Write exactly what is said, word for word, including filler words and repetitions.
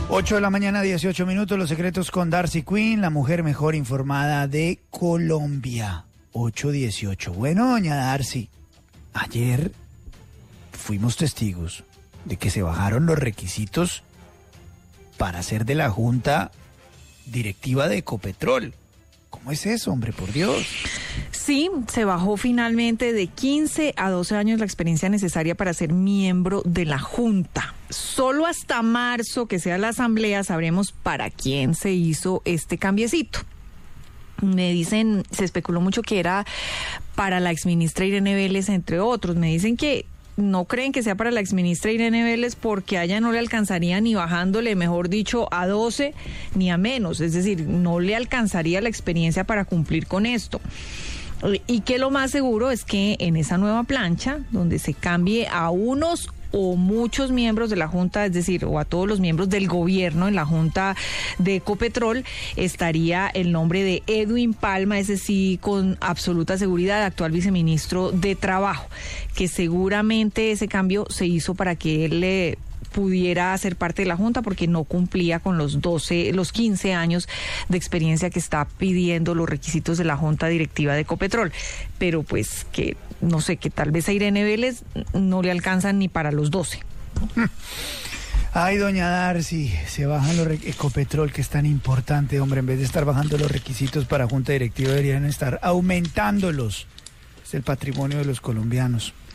ocho de la mañana, dieciocho minutos, los secretos con Darcy Quinn, la mujer mejor informada de Colombia. ocho dieciocho. Bueno, doña Darcy, ayer fuimos testigos de que se bajaron los requisitos para ser de la junta directiva de Ecopetrol. ¿Cómo es eso, hombre, por Dios? Sí, se bajó finalmente de quince a doce años la experiencia necesaria para ser miembro de la Junta. Solo hasta marzo, que sea la asamblea, sabremos para quién se hizo este cambiecito. Me dicen, se especuló mucho que era para la exministra Irene Vélez, entre otros. Me dicen que no creen que sea para la exministra Irene Vélez porque a ella no le alcanzaría ni bajándole, mejor dicho, a doce ni a menos. Es decir, no le alcanzaría la experiencia para cumplir con esto. Y que lo más seguro es que en esa nueva plancha, donde se cambie a unos o muchos miembros de la Junta, es decir, o a todos los miembros del gobierno en la Junta de Ecopetrol, estaría el nombre de Edwin Palma, ese sí con absoluta seguridad, actual viceministro de Trabajo, que seguramente ese cambio se hizo para que él le pudiera ser parte de la Junta porque no cumplía con los doce, los quince años de experiencia que está pidiendo los requisitos de la Junta Directiva de Ecopetrol. Pero pues que, no sé, que tal vez a Irene Vélez no le alcanzan ni para los doce. Ay, doña Darcy, se bajan los re- Ecopetrol, que es tan importante, hombre, en vez de estar bajando los requisitos para Junta Directiva deberían estar aumentándolos. Es el patrimonio de los colombianos.